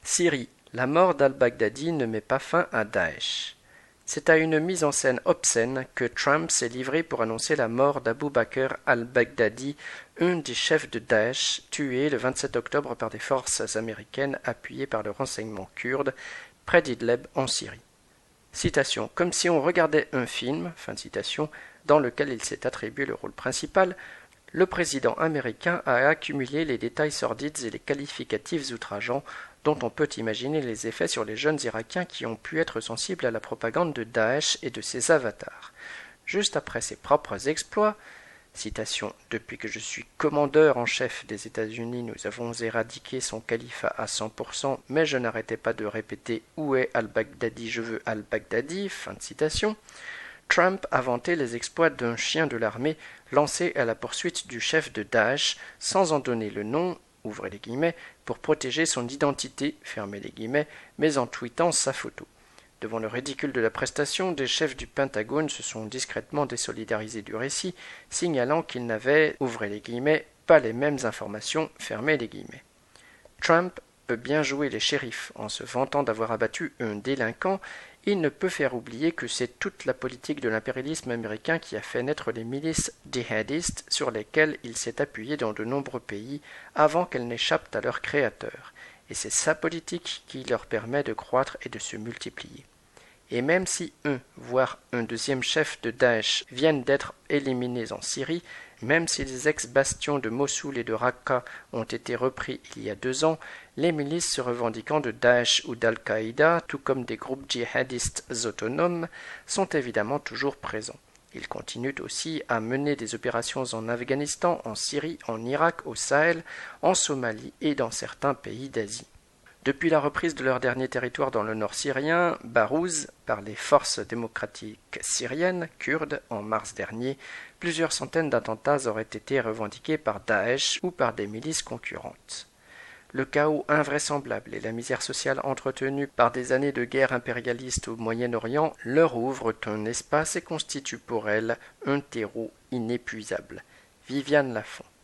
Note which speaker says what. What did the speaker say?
Speaker 1: Syrie. La mort d'al-Baghdadi ne met pas fin à Daesh. C'est à une mise en scène obscène que Trump s'est livré pour annoncer la mort d'Abu Bakr al-Baghdadi, un des chefs de Daesh, tué le 27 octobre par des forces américaines appuyées par le renseignement kurde, près d'Idleb en Syrie. Citation. Comme si on regardait un film, fin de citation, dans lequel il s'est attribué le rôle principal, le président américain a accumulé les détails sordides et les qualificatifs outrageants dont on peut imaginer les effets sur les jeunes Irakiens qui ont pu être sensibles à la propagande de Daesh et de ses avatars. Juste après ses propres exploits, citation, « Depuis que je suis commandeur en chef des États-Unis, nous avons éradiqué son califat à 100%, mais je n'arrêtais pas de répéter « Où est al-Baghdadi, je veux al-Baghdadi », fin de citation. Trump a vanté les exploits d'un chien de l'armée lancé à la poursuite du chef de Daesh sans en donner le nom, ouvrez les guillemets, pour protéger son identité, fermez les guillemets, mais en tweetant sa photo. Devant le ridicule de la prestation, des chefs du Pentagone se sont discrètement désolidarisés du récit, signalant qu'ils n'avaient, ouvrez les guillemets, pas les mêmes informations, fermez les guillemets. Trump peut bien jouer les shérifs en se vantant d'avoir abattu un délinquant, il ne peut faire oublier que c'est toute la politique de l'impérialisme américain qui a fait naître les milices djihadistes sur lesquelles il s'est appuyé dans de nombreux pays avant qu'elles n'échappent à leurs créateurs, et c'est sa politique qui leur permet de croître et de se multiplier. Et même si voire un deuxième chef de Daesh viennent d'être éliminés en Syrie, même si les ex-bastions de Mossoul et de Raqqa ont été repris il y a 2 ans, les milices se revendiquant de Daesh ou d'Al-Qaïda, tout comme des groupes djihadistes autonomes, sont évidemment toujours présents. Ils continuent aussi à mener des opérations en Afghanistan, en Syrie, en Irak, au Sahel, en Somalie et dans certains pays d'Asie. Depuis la reprise de leur dernier territoire dans le nord syrien, Barouz, par les forces démocratiques syriennes, kurdes, en mars dernier, plusieurs centaines d'attentats auraient été revendiqués par Daesh ou par des milices concurrentes. Le chaos invraisemblable et la misère sociale entretenue par des années de guerre impérialiste au Moyen-Orient leur ouvrent un espace et constituent pour elles un terreau inépuisable. Viviane Lafont.